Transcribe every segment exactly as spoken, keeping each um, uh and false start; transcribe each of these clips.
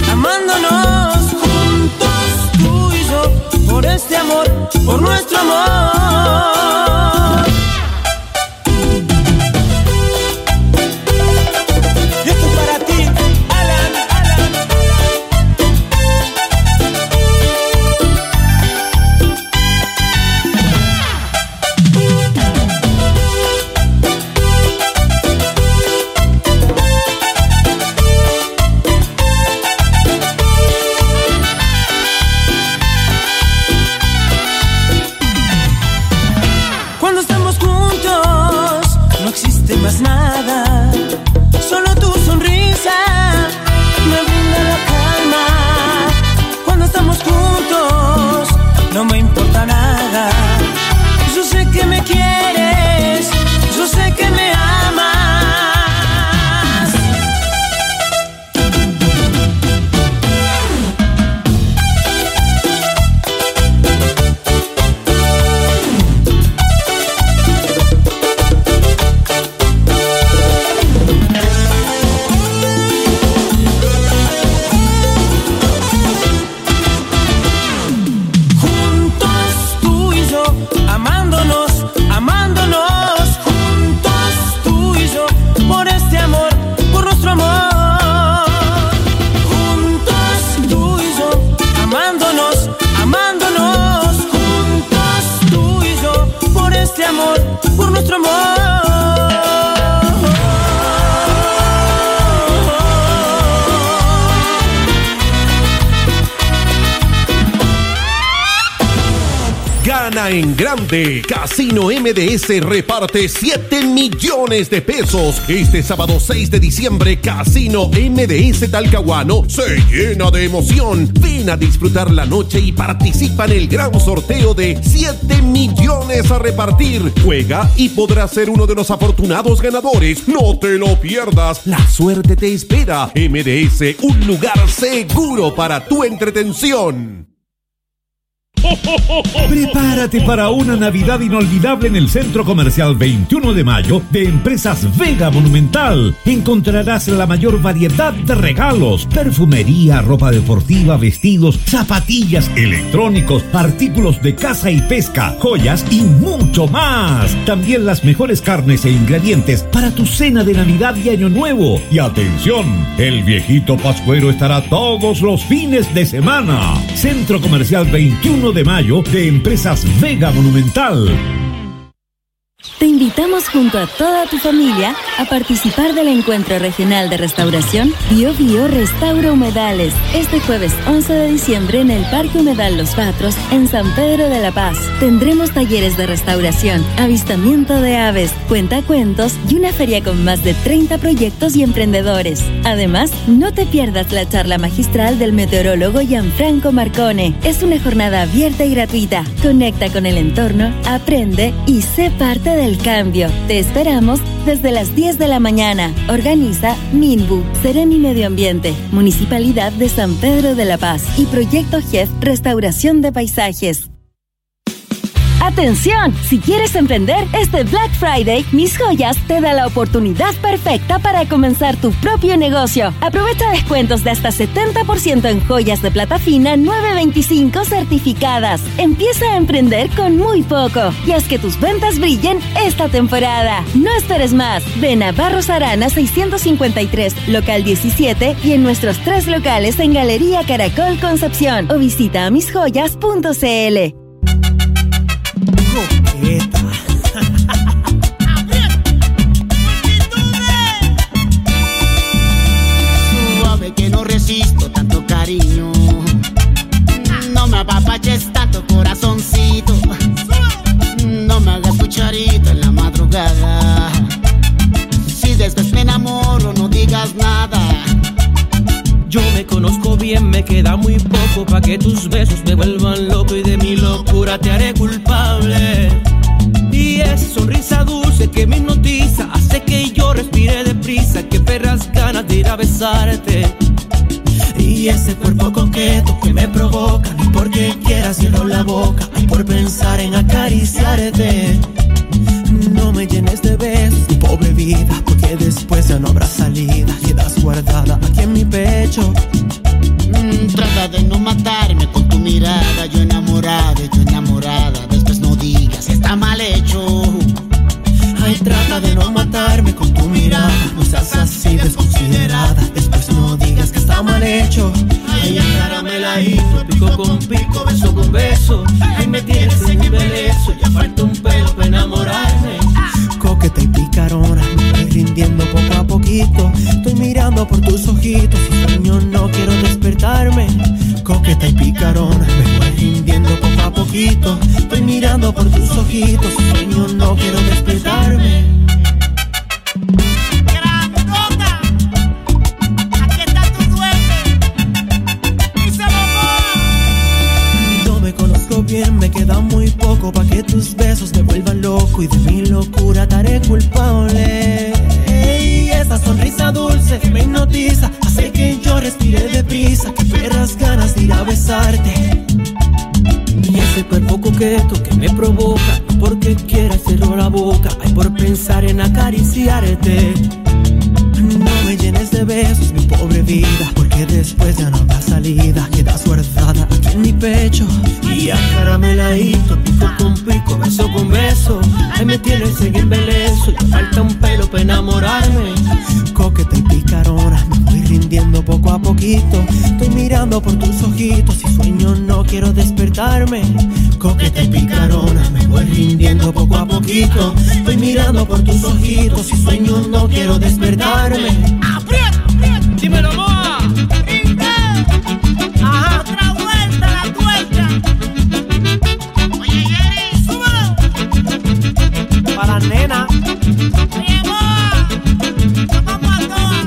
amándonos juntos tú y yo, por este amor, por nuestro amor. Y esto es para ti, Alan, Alan. Cuando estamos juntos no existe más nada, solo tu sonrisa me brinda la calma. Cuando estamos juntos no me importa nada. Yo sé que me quieres, yo sé que me amas. Amándonos, amándonos juntos tú y yo, por este amor, por nuestro amor. Juntos tú y yo, amándonos, amándonos juntos tú y yo, por este amor, por nuestro amor. Gana en grande. Casino M D S reparte siete millones de pesos. Este sábado seis de diciembre, Casino M D S Talcahuano se llena de emoción. Ven a disfrutar la noche y participa en el gran sorteo de siete millones a repartir. Juega y podrás ser uno de los afortunados ganadores. No te lo pierdas. La suerte te espera. M D S, un lugar seguro para tu entretención. Prepárate para una Navidad inolvidable en el Centro Comercial veintiuno de mayo de Empresas Vega Monumental. Encontrarás la mayor variedad de regalos, perfumería, ropa deportiva, vestidos, zapatillas, electrónicos, artículos de caza y pesca, joyas y mucho más. También las mejores carnes e ingredientes para tu cena de Navidad y Año Nuevo. Y atención, el viejito pascuero estará todos los fines de semana. Centro Comercial veintiuno de mayo de Empresas Vega Monumental. Te invitamos junto a toda tu familia a participar del Encuentro Regional de Restauración Bio Bio Restaura Humedales este jueves once de diciembre en el Parque Humedal Los Patros en San Pedro de la Paz. Tendremos talleres de restauración, avistamiento de aves, cuentacuentos y una feria con más de treinta proyectos y emprendedores. Además, no te pierdas la charla magistral del meteorólogo Gianfranco Marcone. Es una jornada abierta y gratuita. Conecta con el entorno, aprende y sé parte del cambio. Te esperamos desde las diez de la mañana. Organiza Minbu, Seremi Medio Ambiente, Municipalidad de San Pedro de la Paz y Proyecto G E F Restauración de Paisajes. ¡Atención! Si quieres emprender este Black Friday, Mis Joyas te da la oportunidad perfecta para comenzar tu propio negocio. Aprovecha descuentos de hasta setenta por ciento en joyas de plata fina nueve veinticinco certificadas. Empieza a emprender con muy poco y haz que tus ventas brillen esta temporada. No esperes más. Ven a Barros Arana seiscientos cincuenta y tres, local diecisiete y en nuestros tres locales en Galería Caracol Concepción o visita a mis joyas punto c l. Suave que no resisto tanto cariño. No me apapaches tanto corazoncito. No me hagas cucharito en la madrugada. Si después me enamoro no digas nada. Yo me conozco bien, me queda muy poco pa' que tus besos me vuelvan loco y de mi locura te haré culpable. Y esa sonrisa dulce que me hipnotiza hace que yo respire deprisa, que perras ganas de ir a besarte. Y ese cuerpo coqueto que me provoca, ni porque quiera cierro la boca, ay, por pensar en acariciarte. No me llenes de besos, mi pobre vida, porque después ya no habrá salida. Quedas guardada aquí en mi pecho. ladito, pico con pico, beso con beso. Ay, me tienes en embeleso, ya falta un pelo para enamorarme. Coqueta y picarona, me voy rindiendo poco a poquito. Estoy mirando por tus ojitos y sueño, no quiero despertarme. Coqueta y picarona, me voy rindiendo poco a poquito. Estoy mirando por tus ojitos y sueño, no quiero despertarme. ¡Grandota! Aquí está tu duende. ¡Díselo, amor! No me conozco bien, me queda muy poco pa' que tus besos me vuelvan loco y de mi locura te haré culpable. Y esa sonrisa dulce me hipnotiza, hace que yo respire deprisa, que perras ganas de ir a besarte. Y ese cuerpo coqueto que me provoca, no porque quiera cerrar la boca, hay por pensar en acariciarte. No me llenes de besos, mi pobre vida, porque después ya no habrá salida. Quedas guardada aquí en mi pecho y acarameladito, pico con pico, beso con beso. Ay, me tienes en embeleso, ya falta un pelo para enamorarme. Coqueta y picarona, me voy rindiendo poco a poquito. Estoy mirando por tus ojitos y sueño, no quiero despertarme. Coqueta y picarona, me voy rindiendo poco a poquito. Estoy mirando por tus ojitos y sueño, no quiero despertarme. ¡Aprieta, aprieta! ¡Dímelo, moa! Ajá, otra vuelta, la vuelta. Oye, Jerry, súbelo. Para nena. Oye, moa, nos vamos a todas.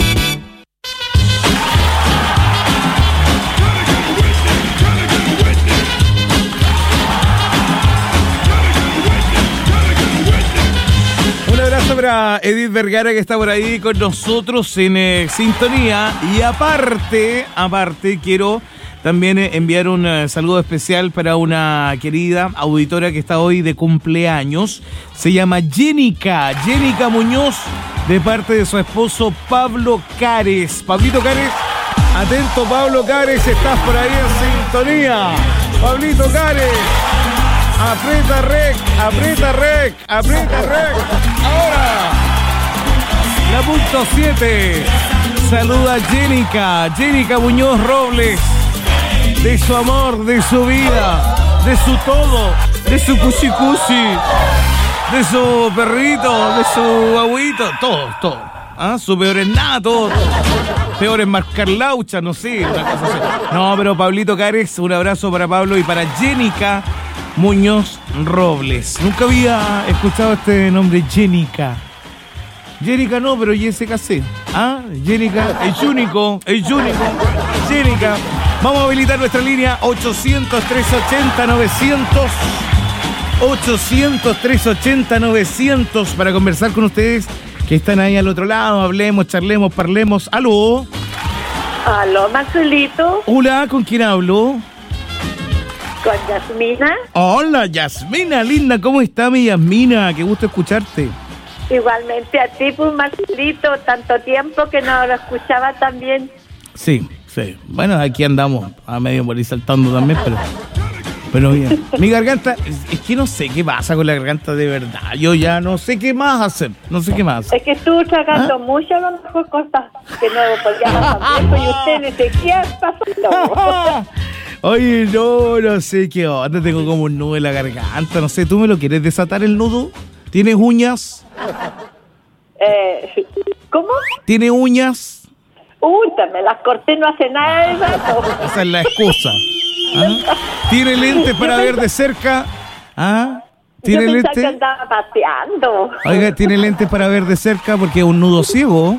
Un abrazo para Edith Vergara, que está por ahí con nosotros en eh, sintonía. Y aparte, aparte quiero también eh, enviar un eh, saludo especial para una querida auditora que está hoy de cumpleaños. Se llama Jenica, Jenica Muñoz, de parte de su esposo Pablo Cares. Pablito Cares, atento Pablo Cares, estás por ahí en sintonía. Pablito Cares. Aprieta rec, aprieta rec, aprieta rec. Ahora, la punto siete. Saluda a Jenica, Jenica Muñoz Robles. De su amor, de su vida, de su todo, de su cuchi cuchi, de su perrito, de su abuito, todo, todo. ¿Ah? Su peor es nada, todo, todo. Peor es marcar laucha, no sé, una cosa así. No, pero Pablito Cares, un abrazo para Pablo y para Jenica Muñoz Robles. Nunca había escuchado este nombre, Jenica. Jenica no, pero Jessica sí. Ah, Jenica, es único, es único. Jenica. Vamos a habilitar nuestra línea ochocientos, trescientos ochenta, novecientos. ochocientos, trescientos ochenta, novecientos para conversar con ustedes que están ahí al otro lado. Hablemos, charlemos, parlemos. ¿Aló? Aló, Marcelito. Hola, ¿con quién hablo? Con Yasmina. Hola, Yasmina, linda. ¿Cómo está mi Yasmina? Qué gusto escucharte. Igualmente a ti, pues, Marcelito. Tanto tiempo que no lo escuchaba tan bien. Sí, sí. Bueno, aquí andamos a medio morir saltando también, pero... Pero bien. Mi garganta, es, es que no sé qué pasa con la garganta de verdad. Yo ya no sé qué más hacer. No sé qué más hacer. Es que estuvo tragando ¿Ah? mucho, a lo mejor cosas que no podíamos hacer. Y usted ni siquiera pasando. Oye, no, no sé qué onda. Tengo como un nudo en la garganta. No sé, ¿tú me lo quieres desatar el nudo? ¿Tienes uñas? Eh, ¿Cómo? ¿Tiene uñas? Uy, me las corté no hace nada de rato. Esa es la excusa. ¿Ah? ¿Tiene lentes para ver de cerca? ¿Ah? ¿Tiene Yo pensaba lentes? que andaba paseando. Oiga, ¿tiene lentes para ver de cerca? Porque es un nudo ciego.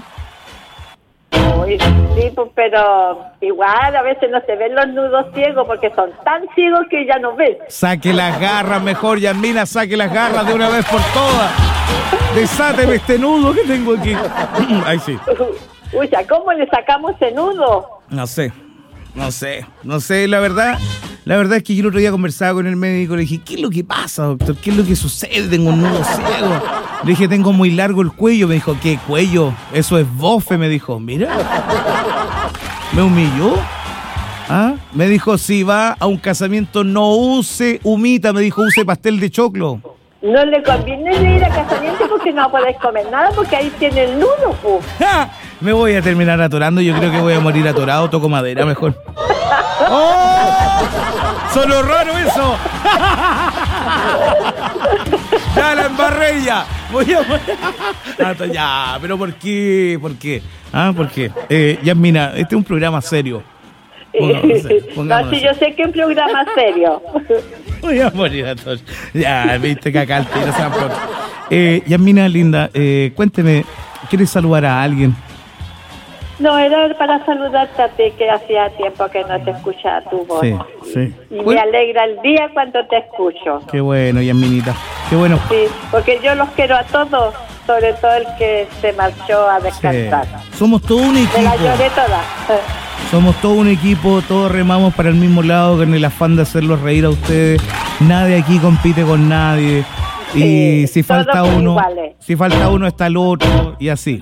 Uy, sí, pues, pero igual a veces no se ven los nudos ciegos porque son tan ciegos que ya no ves. Saque las garras mejor, Yasmina, saque las garras de una vez por todas. Desáteme este nudo que tengo aquí. Ahí sí. Uy, ¿cómo le sacamos ese nudo? No sé, no sé, no sé, la verdad, la verdad es que yo el otro día conversaba con el médico, le dije, ¿qué es lo que pasa, doctor? ¿Qué es lo que sucede? Tengo un nudo ciego. Le dije, tengo muy largo el cuello. Me dijo, ¿qué cuello? Eso es bofe, me dijo. Mira, me humilló. ¿Ah? Me dijo, si va a un casamiento, no use humita, me dijo, use pastel de choclo. No le conviene ir a casamiento porque no podés comer nada porque ahí tiene el nudo, pues. ¡Ja! Me voy a terminar atorando, yo creo que voy a morir atorado, toco madera mejor. ¡Oh! ¡Sonó raro eso! ¡Ya la embarré ya! Voy a... Ah, ya, pero ¿por qué? ¿Por qué? Ah, ¿por qué? Eh, Yasmina, este es un programa serio. Pongámonos serio, pongámonos No, si yo sé que es un programa serio. Voy a morir a todos. Ya, viste que acá el tiro se va por... Eh, Yasmina, linda, eh, cuénteme, ¿quieres saludar a alguien? No, era para saludarte a ti, que hacía tiempo que no te escuchaba tu voz. Sí, sí. Y me alegra el día cuando te escucho. Qué bueno, Yasminita, qué bueno. Sí, porque yo los quiero a todos, sobre todo el que se marchó a descansar. Sí. Somos todo un equipo. Me la lloré toda. Somos todo un equipo, todos remamos para el mismo lado con el afán de hacerlos reír a ustedes. Nadie aquí compite con nadie. Y Sí, si falta todos uno, iguales. si falta uno está el otro y así.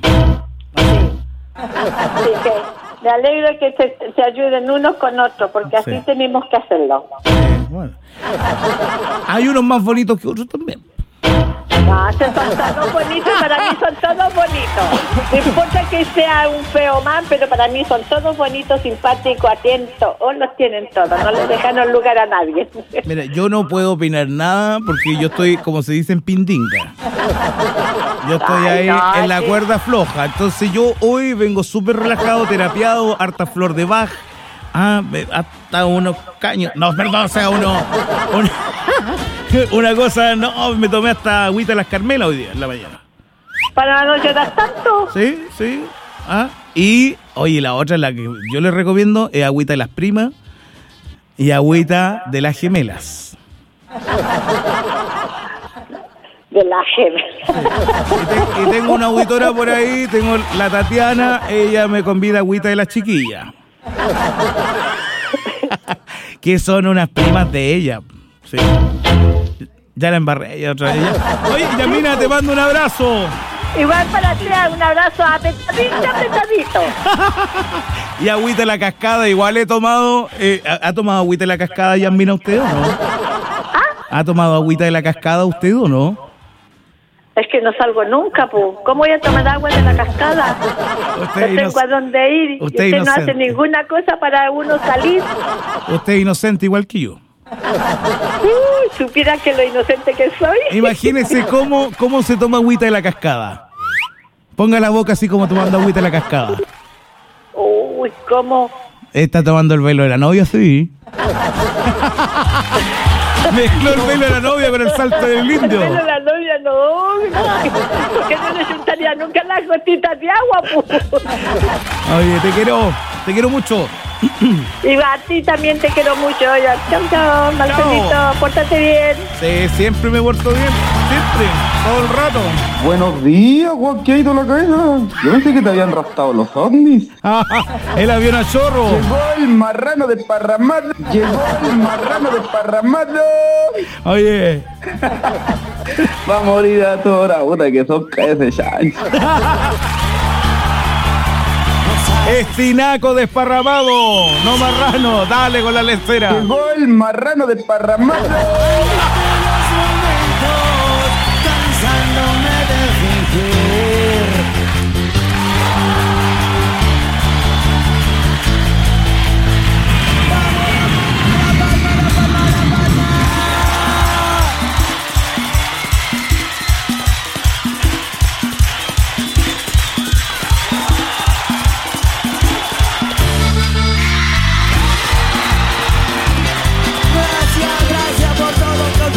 Así que me alegro que se, se ayuden unos con otros, porque así Sí. tenemos que hacerlo. Eh, bueno. Hay unos más bonitos que otros también. No, estos son todos bonitos, para mí son todos bonitos. No importa que sea un feo man, pero para mí son todos bonitos, simpáticos, atentos. O los tienen todos, no les dejan lugar a nadie. Mira, yo no puedo opinar nada porque yo estoy, como se dice, en pindinga. Yo estoy Ay, ahí no, en la sí. cuerda floja. Entonces yo hoy vengo súper relajado, terapiado, harta flor de Bach. Ah, me- hasta unos caños. No, perdón, o sea, uno... un- una cosa, no, me tomé hasta agüita de las Carmelas hoy día, en la mañana. Para no llorar tanto. Sí, sí. Ah, y, oye, la otra, la que yo les recomiendo, es agüita de las primas y agüita de las gemelas. De la gente. Y, te- y tengo una auditora por ahí, tengo la Tatiana, ella me convida agüita de las chiquillas. Que son unas primas de ella. Sí. Ya la embarré ella otra vez. Ya. Oye, Yasmina, te mando un abrazo. Igual para ti, un abrazo apretadito, apretadito. Y agüita de la cascada, igual he tomado. Eh, ¿ha, ha tomado agüita de la cascada, Yasmina, usted o no? ¿Ha tomado agüita de la cascada usted o no? Es que no salgo nunca, pues. ¿Cómo voy a tomar agua de la cascada? Usted No tengo inoc- a dónde ir. Y usted usted no inocente. hace ninguna cosa para uno salir. Usted es inocente igual que yo. Uh, supiera que lo inocente que soy. Imagínese cómo, cómo se toma agüita de la cascada. Ponga la boca así como tomando agüita de la cascada. Uy, ¿cómo? Está tomando el velo de la novia, sí. Mezcló el velo de la novia con el salto del indio. Pero la novia no. Porque no necesitaría nunca las gotitas de agua, pues. Oye, te quiero, te quiero mucho. Y a ti también te quiero mucho. Ya. Chau, chau, Marcelito. Pórtate bien. Sí, siempre me porto bien. Siempre, todo el rato. Buenos días, Juan, ¿qué ha ido la cabeza? Yo pensé que te habían raptado los ovnis. El avión a chorro. Llegó el marrano desparramado. Llegó el marrano desparramado. Oye. Va a morir a toda hora, puta, que son ese chancho. Estinaco desparramado. No marrano. Dale con la lecera. Llegó el marrano desparramado. Gracias, gracias por todo,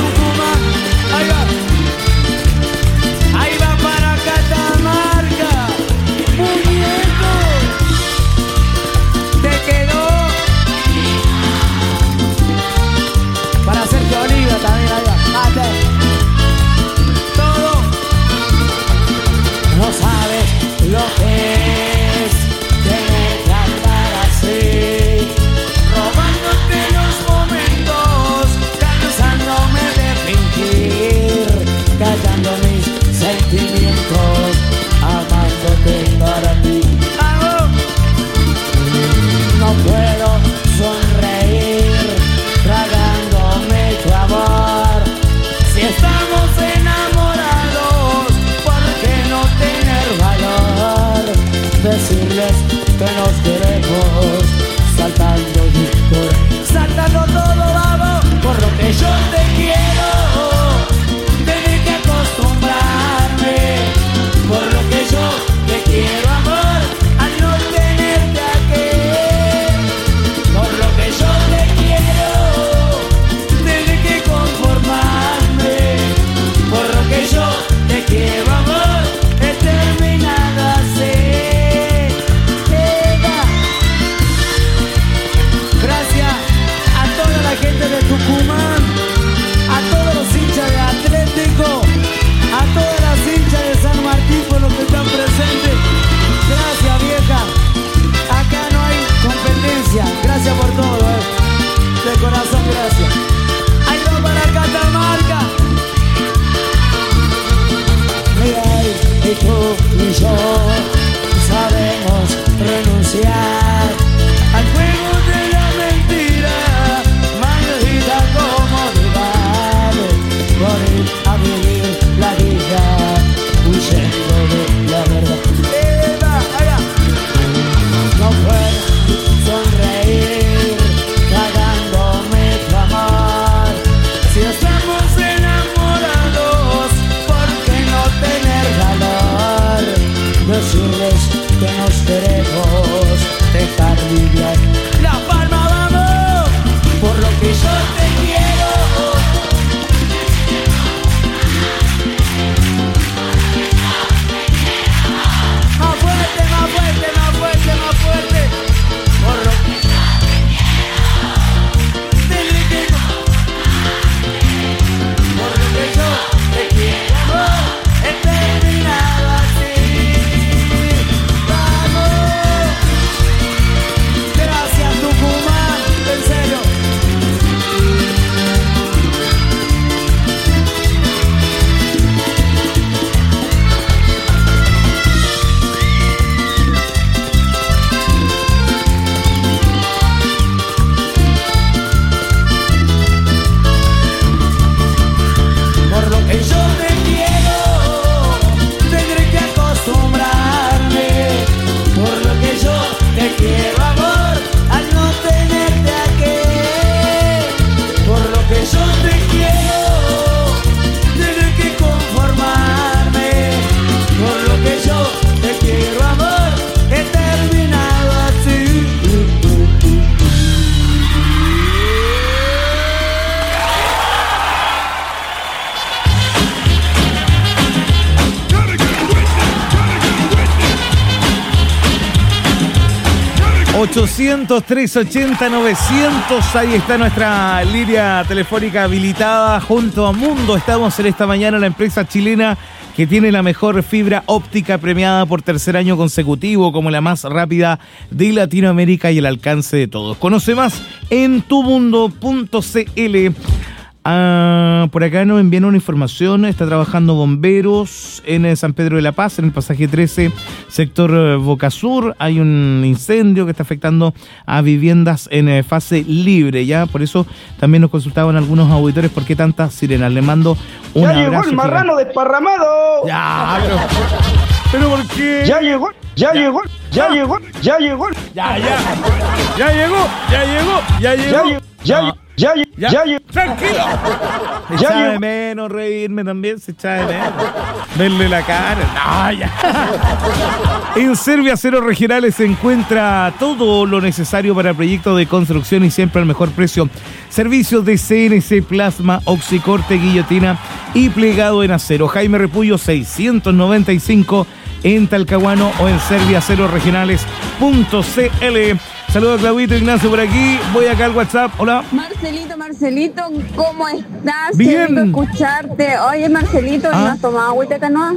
ochocientos, trescientos ochenta, novecientos. Ahí está nuestra línea telefónica habilitada. Junto a Mundo estamos en esta mañana, la empresa chilena que tiene la mejor fibra óptica, premiada por tercer año consecutivo como la más rápida de Latinoamérica y el alcance de todos. Conoce más en tumundo punto c l. Ah, por acá nos envían una información. Está trabajando bomberos en San Pedro de la Paz, en el pasaje trece, sector Boca Sur. Hay un incendio que está afectando a viviendas en fase libre, ya por eso también nos consultaban algunos auditores por qué tantas sirenas. Le mando un ya abrazo. Llegó el marrano gigante. Desparramado. Ya, pero, pero ¿por qué? Ya llegó, ya, ya llegó, ya llegó, ya llegó. Ya, ya, ya llegó, ya llegó, ya llegó. Ya, ya, ya, ya, ya, ya, ya. Tranquilo. Se ya echa llegó. de menos reírme también, se echa de menos. Verle la cara. No, ya. En Servio Aceros Regionales se encuentra todo lo necesario para proyectos de construcción y siempre al mejor precio. Servicios de C N C, plasma, oxicorte, guillotina y plegado en acero. Jaime Repullo seiscientos noventa y cinco en Talcahuano o en servio aceros regionales punto c l. Saludos a Claudito Ignacio por aquí. Voy acá al WhatsApp. Hola. Marcelito, Marcelito, ¿cómo estás? Bien. Queriendo escucharte. Oye, Marcelito, ¿Ah? ¿no has tomado agüita de canoa?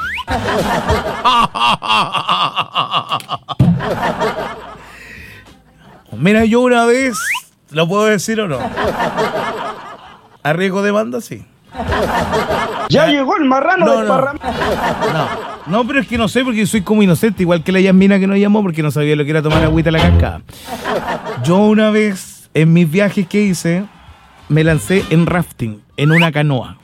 Mira, yo una vez, ¿lo puedo decir o no? ¿A riesgo de banda? Sí. Ya llegó el marrano No, no. desparramado. No, no, pero es que no sé, porque soy como inocente, igual que la Yasmina que nos llamó, porque no sabía lo que era tomar agüita a la cascada. Yo una vez, en mis viajes que hice, me lancé en rafting, en una canoa.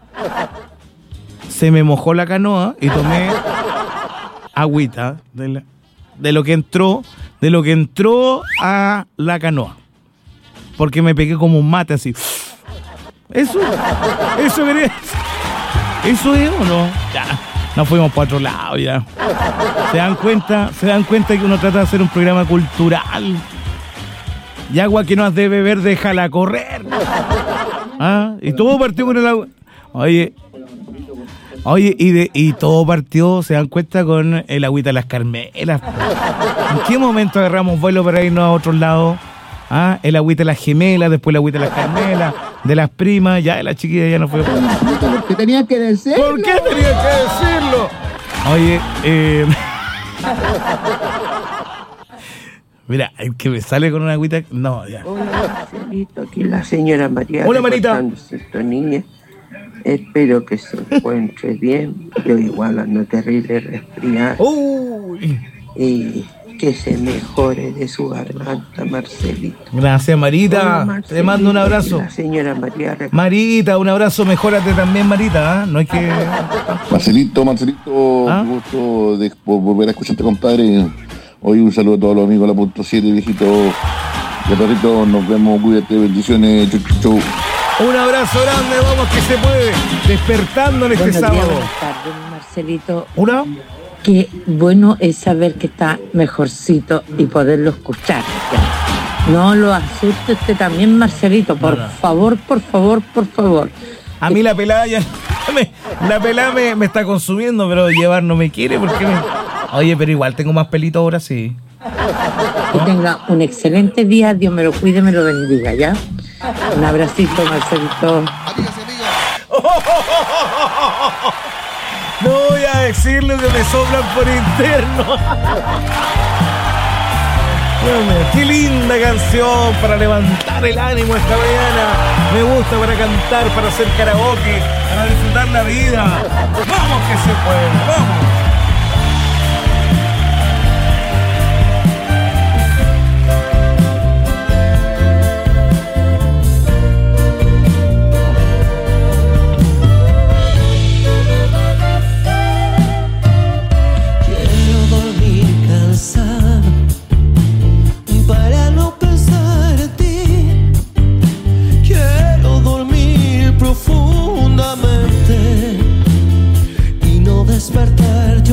Se me mojó la canoa y tomé agüita de, la- de lo que entró, de lo que entró a la canoa. Porque me pegué como un mate así. Eso, eso quería. ¿Eso es o no? Ya, nos fuimos para otro lado ya. ¿Se dan cuenta? ¿Se dan cuenta que uno trata de hacer un programa cultural? Y agua que no has de beber, déjala correr. ¿Ah? Y todo partió con el agua. Oye, oye, y, de, y todo partió, ¿se dan cuenta? Con el agüita de las Carmelas. ¿En qué momento agarramos vuelo para irnos a otros lados? Ah, el agüita de las gemelas, después el agüita de las Carmelas, de las primas, ya la chiquilla ya no fue. ¿Por qué tenía que decirlo? ¿Por qué tenía que decirlo? Oye, eh... mira, el que me sale con una agüita... No, ya. Hola, Marcelito, aquí la señora María. Hola, Marita. reportando sintonía. Espero que se encuentre bien. Yo igual ando terrible resfriado. Uy. Y que se mejore de su garganta, Marcelito. Gracias, Marita. Hola, Marcelito, Te mando un abrazo. aquí la señora María. rep- Marita, un abrazo. Mejórate también, Marita. ¿Ah? No hay que... Marcelito, Marcelito, ¿Ah? qué gusto de por volver a escucharte, compadre. Hoy un saludo a todos los amigos de la punto siete, viejito. De perrito, nos vemos, cuídate, bendiciones, chau, chau, chau. Un abrazo grande, vamos que se puede. Despertando en este Buenos días, sábado. buenas tardes, Marcelito. ¿Una? Qué bueno es saber que está mejorcito y poderlo escuchar. Ya. No lo asuste usted también, Marcelito. Por No, no. favor, por favor, por favor. A mí la pelada ya... me- la pelada me, me está consumiendo, pero llevar no me quiere porque me... Oye, pero igual tengo más pelito ahora, sí. Que tenga un excelente día. Dios me lo cuide, me lo bendiga, ¿ya? Un abracito, Marcelito. No voy a decir lo que me soplan por interno. Bueno, qué linda canción para levantar el ánimo esta mañana. Me gusta para cantar, para hacer karaoke, para disfrutar la vida. Vamos que se puede, vamos. Quiero dormir cansado para no pensar en ti. Quiero dormir profundamente y no despertar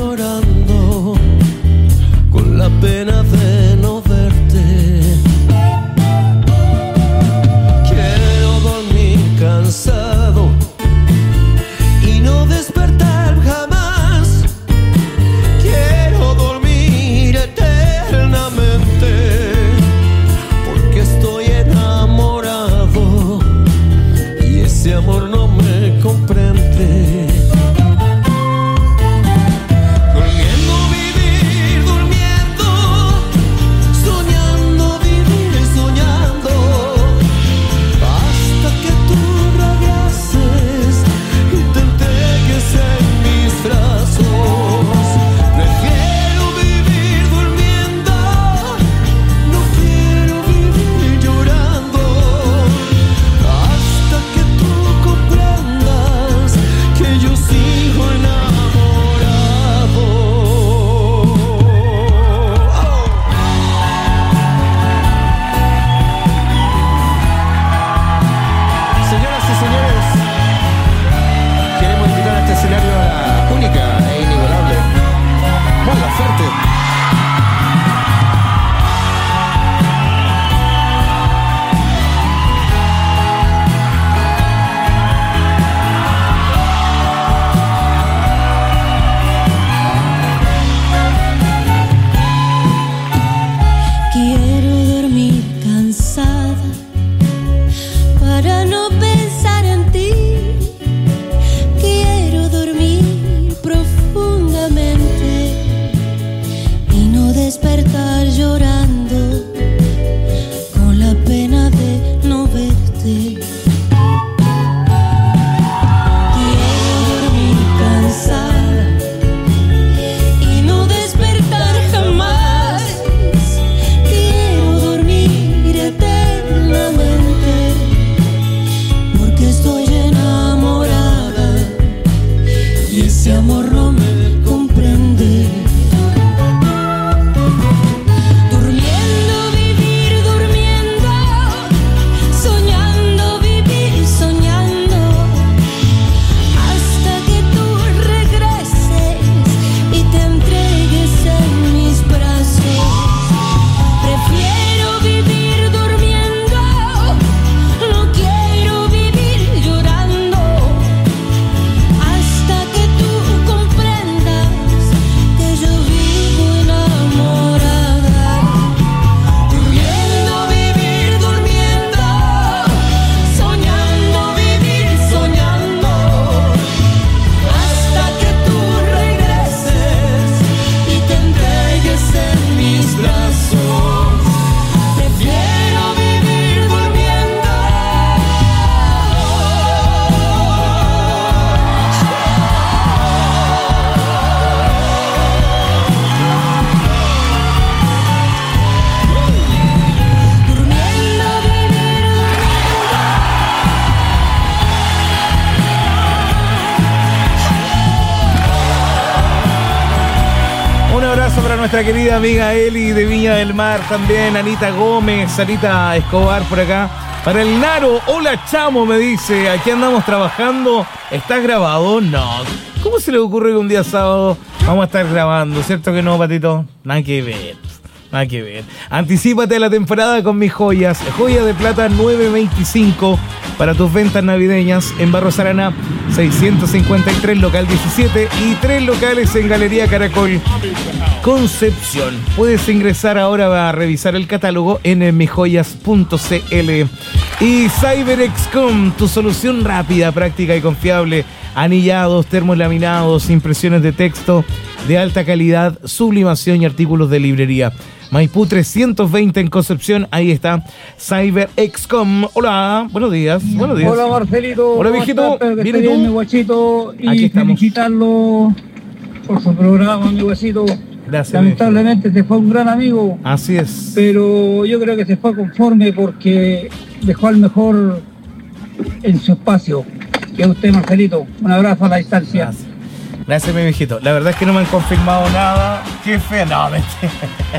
para no pensar en ti. Quiero dormir profundamente y no despertar llorando con la pena de no verte. Quiero dormir cansada y no despertar jamás. Quiero dormir eternamente porque estoy enamorada y ese amor no me comprende. Durmiendo, vivir durmiendo, soñando, vivir soñando, hasta que tú regreses y te entregues en mis brazos. Prefiero vivir durmiendo, no quiero vivir llorando, hasta que tú comprendas que yo vivo enamorada. Durmiendo, vivir durmiendo, soñando, vivir soñando, hasta que tú regreses y te entregues en mis brazos. Prefiero vivir durmiendo. Durmiendo, vivir Un abrazo para nuestra querida amiga Eli de Viña del Mar, también Anita Gómez, Anita Escobar por acá. Para el Naro, hola chamo, me dice, aquí andamos trabajando. ¿Estás grabado? No. ¿Cómo se le ocurre que un día sábado vamos a estar grabando? ¿Cierto que no, Patito? Nada que ver. Nada que ver. Anticípate a la temporada con mis joyas. Joya de plata nueve veinticinco para tus ventas navideñas en Barros Arana seiscientos cincuenta y tres, local diecisiete, y tres locales en Galería Caracol Concepción. Puedes ingresar ahora a revisar el catálogo en mijoyas punto cl. Y CyberXcom, tu solución rápida, práctica y confiable. Anillados, termolaminados, impresiones de texto de alta calidad, sublimación y artículos de librería. Maipú trescientos veinte en Concepción, ahí está CyberXcom. Hola, buenos días, buenos días. Hola Marcelito. Hola viejito, ¿Viene tú? Mi guachito, y Aquí estamos. felicitarlo por su programa, mi guachito. Gracias. Lamentablemente se fue un gran amigo. Así es. Pero yo creo que se fue conforme porque dejó al mejor en su espacio. Que es usted, Marcelito. Un abrazo a la distancia. Gracias. Gracias, mi viejito. La verdad es que no me han confirmado nada. Qué feo. No, mentira.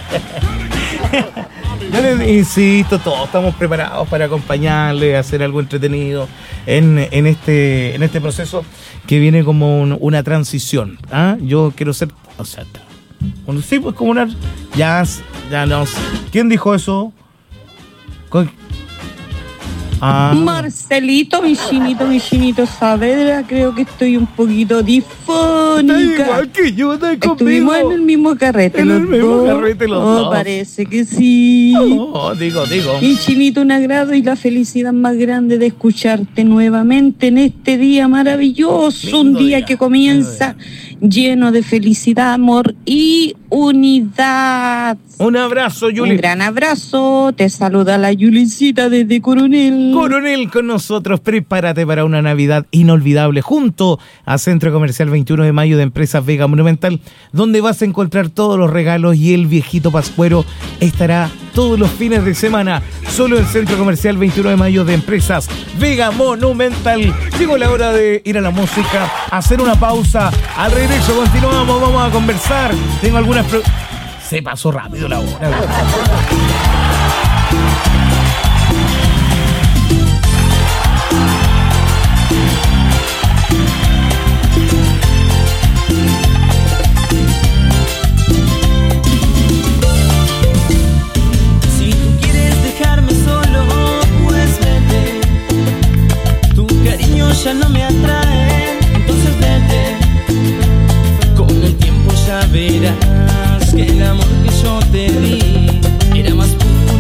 Yo les insisto, todos estamos preparados para acompañarle, hacer algo entretenido en, en, este, en este proceso que viene como un, una transición. ¿Ah? Yo quiero ser... O sea, bueno, sí, pues como una... Ya, ya no sé. ¿Quién dijo eso? ¿Con... Ah. Marcelito, mi chinito, mi chinito Saavedra, creo que estoy un poquito difónica. Está igual que yo, está conmigo. Estuvimos en el mismo carrete. En los el mismo dos. carrete los oh, dos. Parece que sí. Oh, digo, digo. Mi chinito, un agrado y la felicidad más grande de escucharte nuevamente en este día maravilloso. Lindo un día, día que comienza lleno de felicidad, amor y unidad. Un abrazo, Yuli. Un gran abrazo. Te saluda la Yulicita desde Coronel. Coronel con nosotros. Prepárate para una Navidad inolvidable junto a Centro Comercial veintiuno de mayo de Empresas Vega Monumental, donde vas a encontrar todos los regalos y el viejito pascuero estará todos los fines de semana. Solo en Centro Comercial veintiuno de mayo de Empresas Vega Monumental. Llegó la hora de ir a la música, hacer una pausa. Al regreso continuamos, vamos a conversar. Tengo algunas... Pro- Se pasó rápido la hora. Si tú quieres dejarme solo, pues vete. Tu cariño ya no me atrae, entonces vete. Con el tiempo ya verás que el amor que yo te di era más puro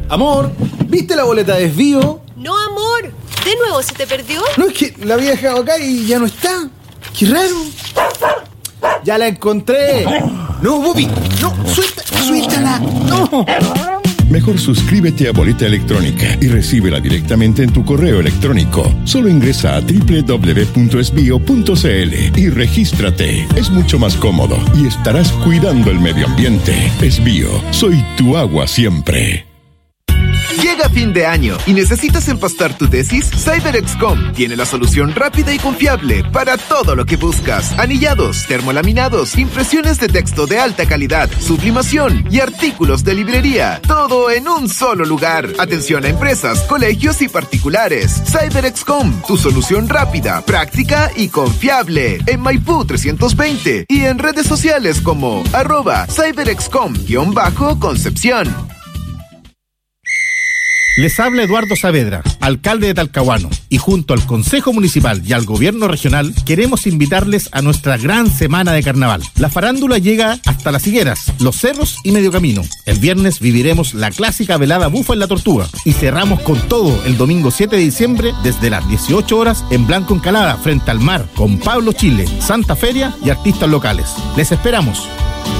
Amor, ¿viste la boleta de desvío? No, amor. ¿De nuevo se te perdió? No, es que la había dejado acá y ya no está. ¡Qué raro! ¡Ya la encontré! ¡No, Bobby! ¡No! ¡Suelta! ¡Suéltala! ¡No! Mejor suscríbete a Boleta Electrónica y recíbela directamente en tu correo electrónico. Solo ingresa a doble u doble u doble u punto esbio punto c l y regístrate. Es mucho más cómodo y estarás cuidando el medio ambiente. Esbio, soy tu agua siempre. Llega fin de año y necesitas empastar tu tesis. CyberExcom tiene la solución rápida y confiable para todo lo que buscas: anillados, termolaminados, impresiones de texto de alta calidad, sublimación y artículos de librería. Todo en un solo lugar. Atención a empresas, colegios y particulares. CyberExcom, tu solución rápida, práctica y confiable. En Maipú trescientos veinte y en redes sociales como arroba CyberExcom-Concepción. Les habla Eduardo Saavedra, alcalde de Talcahuano, y junto al Consejo Municipal y al Gobierno Regional queremos invitarles a nuestra gran semana de carnaval. La farándula llega hasta Las Higueras, Los Cerros y Medio Camino. El viernes viviremos la clásica velada Bufa en la Tortuga y cerramos con todo el domingo siete de diciembre desde las dieciocho horas en Blanco Encalada, frente al mar, con Pablo Chile, Santa Feria y artistas locales. Les esperamos.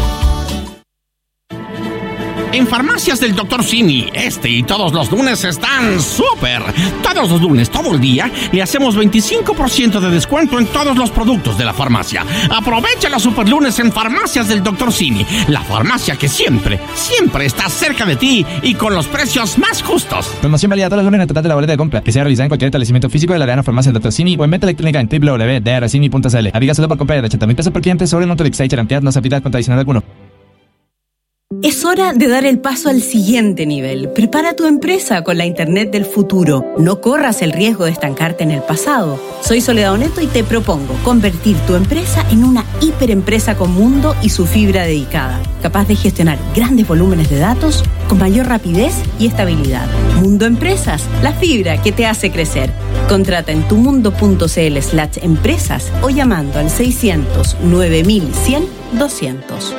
En Farmacias del doctor Simi, este y todos los lunes están súper. Todos los lunes, todo el día, le hacemos veinticinco por ciento de descuento en todos los productos de la farmacia. Aprovecha los super lunes en Farmacias del doctor Simi, la farmacia que siempre, siempre está cerca de ti y con los precios más justos. Promoción válida todos los lunes en el total de la boleta de compra, que sea realizada en cualquier establecimiento físico de la Arena Farmacia del doctor Simi o en venta electrónica en doble u doble u doble u punto d r simi punto c l. Aviga solo por compra de ochenta mil pesos por cliente sobre un monto de X H cantidad no se aplica contra adicional alguno. Es hora de dar el paso al siguiente nivel. Prepara tu empresa con la Internet del futuro. No corras el riesgo de estancarte en el pasado. Soy Soledad Oneto y te propongo convertir tu empresa en una hiperempresa con mundo y su fibra dedicada, capaz de gestionar grandes volúmenes de datos con mayor rapidez y estabilidad. Mundo Empresas, la fibra que te hace crecer. Contrata en tumundo.cl slash empresas o llamando al seiscientos nueve mil cien doscientos.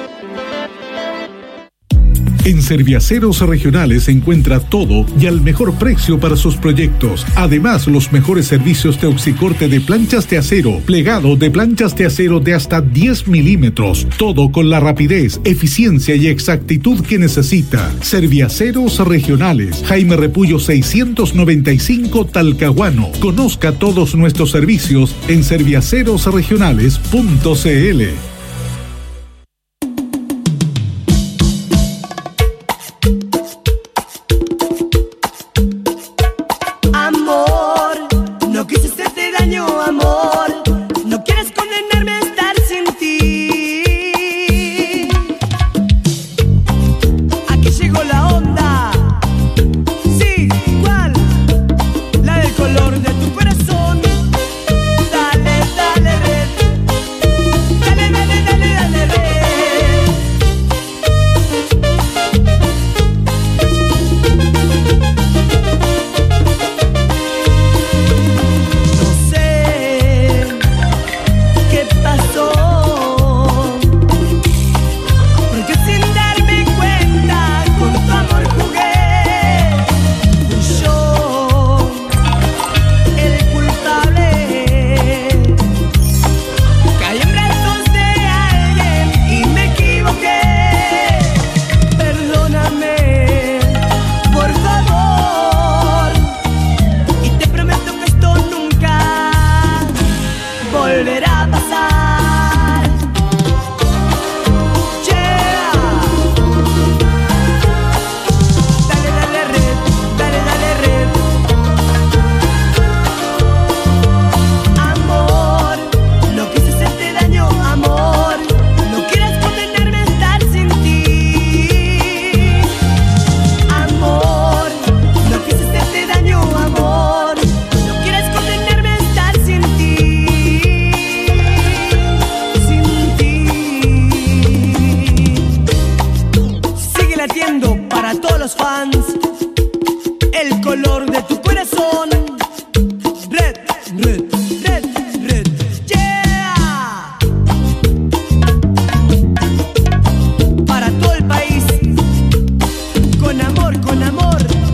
En Serviaceros Regionales encuentra todo y al mejor precio para sus proyectos. Además, los mejores servicios de oxicorte de planchas de acero, plegado de planchas de acero de hasta diez milímetros. Todo con la rapidez, eficiencia y exactitud que necesita. Serviaceros Regionales, Jaime Repullo seiscientos noventa y cinco, Talcahuano. Conozca todos nuestros servicios en serviaceros regionales punto c l. Con amor, con amor.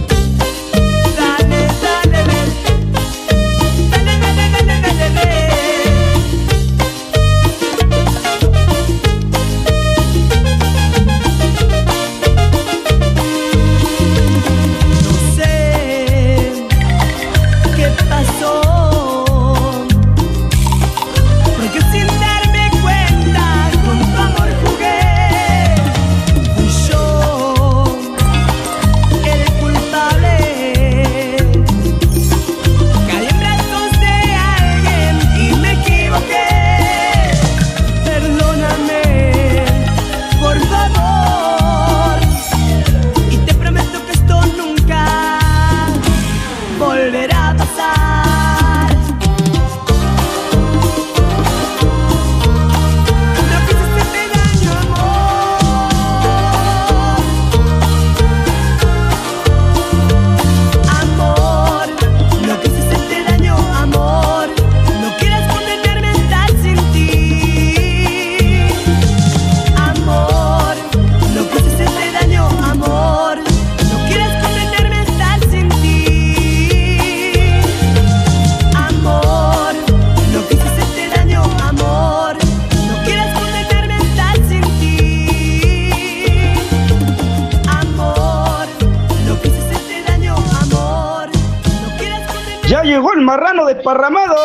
ya llegó el marrano desparramado.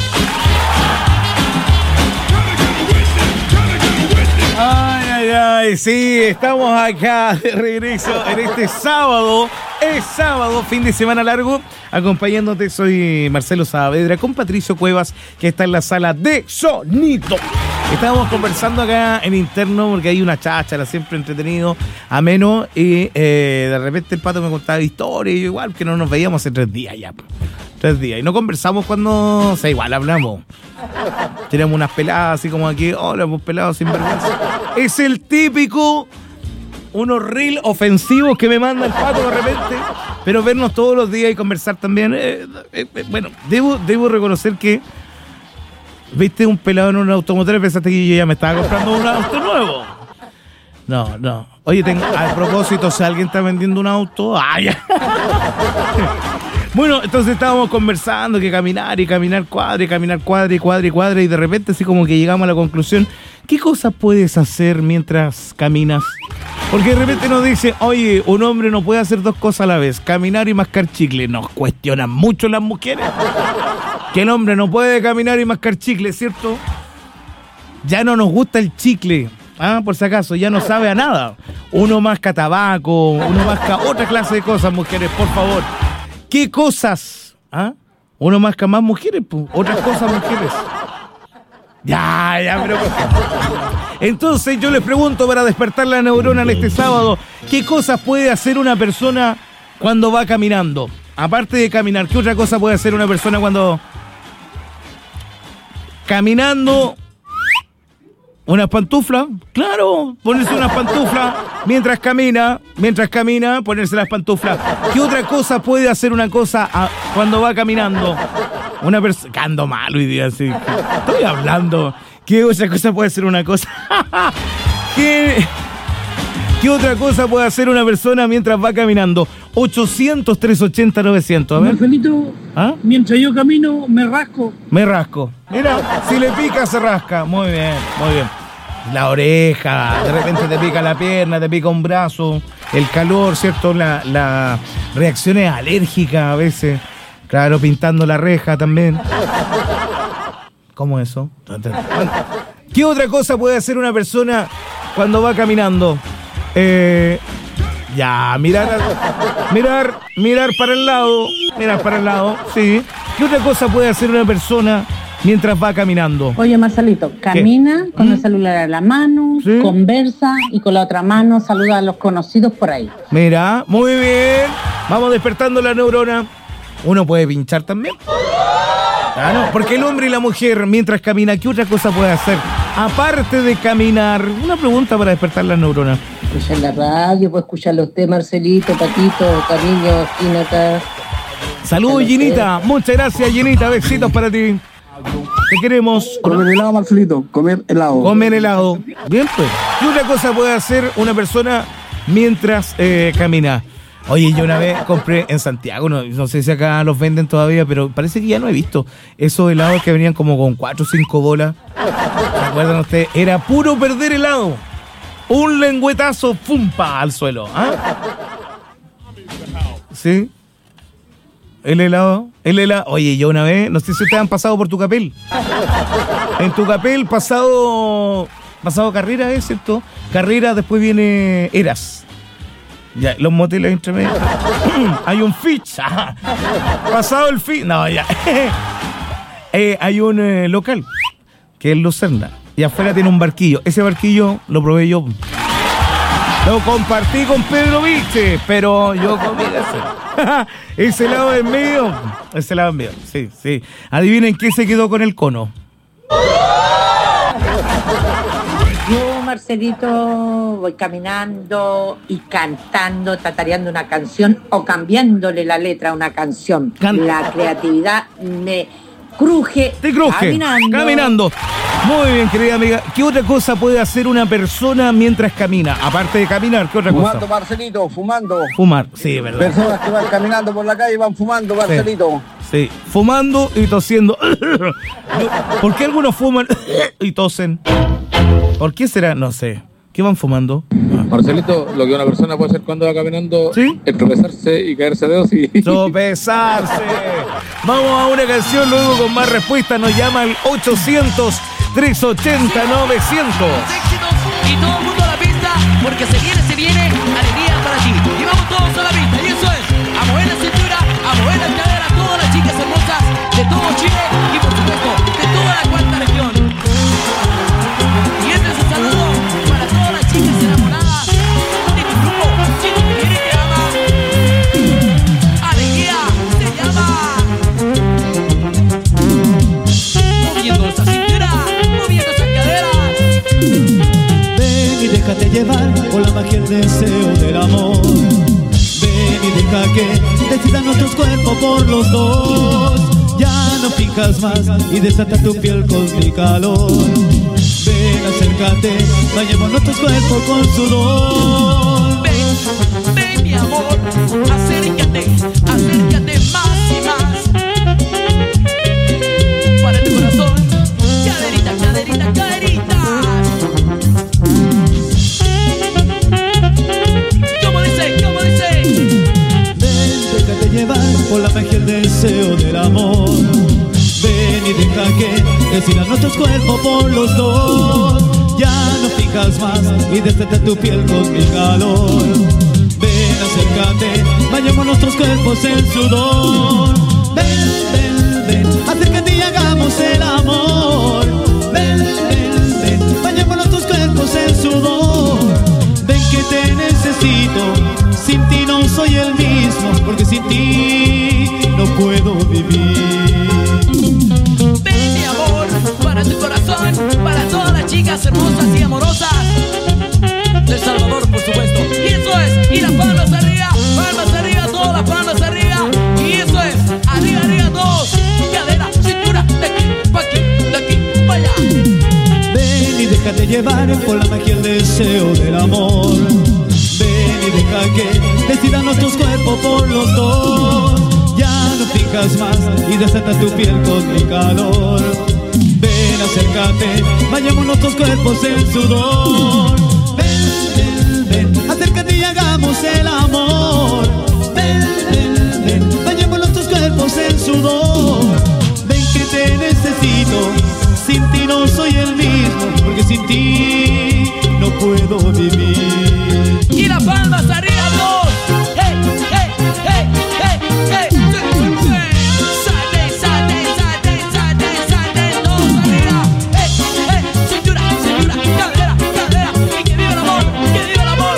Ay, ay, ay, sí, estamos acá de regreso en este sábado. Es sábado, fin de semana largo. Acompañándote, soy Marcelo Saavedra con Patricio Cuevas, que está en la sala de sonido. Estábamos conversando acá en interno porque hay una cháchara, siempre entretenido, ameno, y eh, de repente el Pato me contaba historias, y yo igual, que no nos veíamos hace tres días ya. Tres días. Y no conversamos cuando... O sea, igual hablamos. Tenemos unas peladas así como aquí. Hola, hemos pelado sin vergüenza. Es el típico... Unos reel ofensivos que me manda el Pato de repente. Pero vernos todos los días y conversar también. Eh, eh, eh, bueno, debo, debo reconocer que... Viste un pelado en un automotor y pensaste que yo ya me estaba comprando un auto nuevo. No, no. Oye, tengo, a propósito, si alguien está vendiendo un auto... ¡Ay! Bueno, entonces estábamos conversando que caminar y caminar cuadra y caminar cuadra y cuadra y cuadra y de repente así como que llegamos a la conclusión, ¿qué cosas puedes hacer mientras caminas? Porque de repente nos dice, oye, un hombre no puede hacer dos cosas a la vez, caminar y mascar chicle. Nos cuestionan mucho las mujeres. Que el hombre no puede caminar y mascar chicle, ¿cierto? Ya no nos gusta el chicle. Ah, por si acaso, ya no sabe a nada. Uno masca tabaco, uno masca otra clase de cosas, mujeres, por favor. ¿Qué cosas? ¿Ah? Uno masca más mujeres, pues. Otras cosas, mujeres. Ya, ya, pero... Entonces yo les pregunto para despertar la neurona en este sábado, ¿qué cosas puede hacer una persona cuando va caminando? Aparte de caminar, ¿qué otra cosa puede hacer una persona cuando... Caminando... ¿Unas pantuflas? Claro, ponerse unas pantuflas mientras camina, mientras camina, ponerse las pantuflas. ¿Qué otra cosa puede hacer una cosa a, cuando va caminando? Una persona... Ando mal hoy día, sí. Estoy hablando. ¿Qué otra cosa puede hacer una cosa? ¿Qué... ¿Qué otra cosa puede hacer una persona mientras va caminando? ochocientos, trescientos ochenta, novecientos. A ver. Marcelito, ¿Ah? mientras yo camino, me rasco. Me rasco. Mira, si le pica, se rasca. Muy bien, muy bien. La oreja, de repente te pica la pierna, te pica un brazo. El calor, ¿cierto? La, la reacciones alérgicas a veces. Claro, pintando la reja también. ¿Cómo eso? ¿Qué otra cosa puede hacer una persona cuando va caminando? Eh, ya, mirar, mirar, mirar para el lado, mirar para el lado, sí. ¿Qué otra cosa puede hacer una persona mientras va caminando? Oye, Marcelito, camina ¿Qué? con ¿Mm? el celular a la mano, ¿Sí? conversa y con la otra mano saluda a los conocidos por ahí. Mira, muy bien. Vamos despertando la neurona. Uno puede pinchar también. Ah, no, porque el hombre y la mujer mientras camina, ¿qué otra cosa puede hacer? Aparte de caminar, una pregunta para despertar las neuronas. Escuchar la radio, puedo escucharlo a usted, Marcelito, Patito, cariño, Ginata. Saludos, Ginita. Muchas gracias, Ginita. Besitos para ti. Te queremos. Comer helado, Marcelito. Comer helado. Comer helado. Bien, pues. ¿Qué otra cosa puede hacer una persona mientras eh, camina? Oye, yo una vez compré en Santiago, no, no sé si acá los venden todavía, pero parece que ya no he visto esos helados que venían como con cuatro o cinco bolas. ¿Se acuerdan ustedes? Era puro perder helado. Un lengüetazo, ¡pumpa! Al suelo. ¿Ah? ¿Sí? El helado, el helado. Oye, yo una vez, no sé si ustedes han pasado por Tucapel. En Tucapel, pasado, pasado Carrera, ¿es cierto? Carrera, después viene Eras. Ya, los moteles entre medio. Hay un Fitch. Ah, pasado el Fitch. No, ya. eh, hay un eh, local que es Lucerna. Y afuera tiene un barquillo. Ese barquillo lo probé yo. Lo compartí con Pedro Viche, pero yo comí ese. Ese lado es mío. Ese lado es mío. Sí, sí. Adivinen qué se quedó con el cono. Yo, Marcelito, voy caminando y cantando, tatareando una canción o cambiándole la letra a una canción. Can- la creatividad me cruje, Te cruje caminando. caminando. Muy bien, querida amiga. ¿Qué otra cosa puede hacer una persona mientras camina? Aparte de caminar, ¿qué otra Fumando, cosa? Marcelito, fumando. Fumar, sí, verdad. Personas que van caminando por la calle van fumando, Marcelito. Sí, sí. Fumando y tosiendo. ¿Por qué algunos fuman y tosen? ¿Por qué será? No sé. ¿Qué van fumando? Ah. Marcelito, lo que una persona puede hacer cuando va caminando es tropezarse y caerse de dos y... Tropezarse. Vamos a una canción, luego con más respuestas nos llama el ochocientos, trescientos ochenta, novecientos. Y todo el mundo a la pista, porque se viene, se viene, alegría para ti. Y vamos todos a la pista, y eso es, a mover la cintura, a mover la cadera, todas las chicas hermosas de todo Chile y por supuesto, de toda la cuarta región. Y este es un saludo para todas las chicas enamoradas de tu grupo, Chico que quiere que ama. Alegría se llama. Moviendo esa cintura, moviendo esas caderas. Ven y déjate llevar por la magia y el deseo del amor. Ven y deja que decidan nuestros cuerpos por los dos. Ya no fijas más y desata tu piel con mi calor. Ven, acércate, bañemos nuestros cuerpos con sudor. Ven, ven mi amor, acércate, acércate más y más. Para tu corazón, caderita, caderita, caderita. ¿Cómo dice? ¿Cómo dice? Ven, déjate llevar por la magia y el deseo del amor. Ven y deja que decidan nuestros cuerpos por los dos. Ya no fijas más y desata tu piel con mi calor. Ven, acércate, bañemos nuestros cuerpos en sudor. Ven, ven, ven, acércate y hagamos el amor. Ven, ven, ven, bañemos nuestros cuerpos en sudor. Ven que te necesito, sin ti no soy el mismo, porque sin ti no puedo vivir. Ven mi amor, para tu corazón, para todas las chicas hermosas y amorosas del Salvador, por supuesto. Y eso es, y las palmas arriba, palmas arriba, todas las palmas arriba. Y eso es, arriba, arriba, todos. Cadera, cintura, de aquí, pa' aquí, de aquí, pa' allá. Ven y déjate llevar por la magia y el deseo del amor. Ven y deja que decidan nuestros cuerpos por los dos. Ya no fijas más y desata tu piel con mi calor. Ven, acércate, bañemos nuestros cuerpos en sudor. Ven, ven, ven, acércate y hagamos el amor. Ven, ven, ven, bañemos nuestros cuerpos en sudor. Ven que te necesito, sin ti no soy el mismo, porque sin ti no puedo vivir. Y las palmas arriba, todos. Hey, hey, hey, hey, hey. Salte, salte, salte, salte, salte, todos arriba. Hey, hey, cintura, cintura, cadera, cadera. Y que viva el amor, que viva el amor.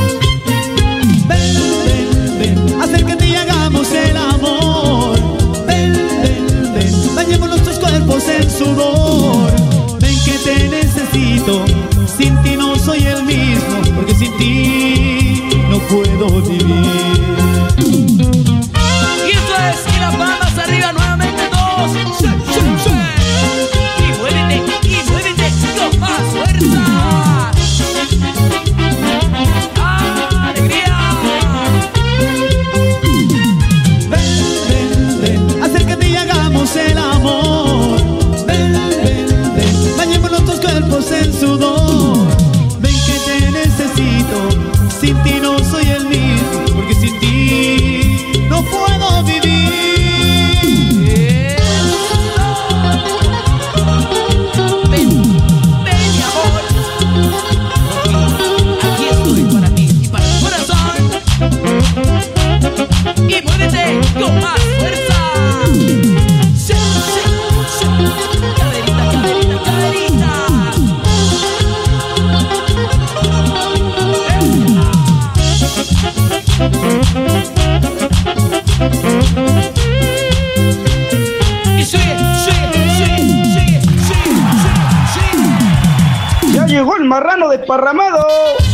Ven, ven, ven, acércate y hagamos el amor. Ven, ven, ven, bañemos nuestros cuerpos en sudor. Ven que te necesito, sin ti no soy el mismo, porque sin ti no puedo vivir. Y eso es, y las palmas arriba nuevamente todos. Sí, sí, sí. Y muévete, y muévete con más fuerza. ¡Alegría! Ven, ven, ven, acércate y hagamos el amor. Ven, ven, ven, bañemos nuestros cuerpos en sudor. Ven que te necesito, sin ti no soy el mismo, porque sin ti no puedo vivir. Ven, ven mi amor, porque aquí estoy para ti y para tu corazón. Y muévete con más fuerza. Sí, sí, sí. Caderita, caderita, caderita. Y sigue, sigue, sigue, sigue, sigue, sigue. Ya llegó el marrano desparramado.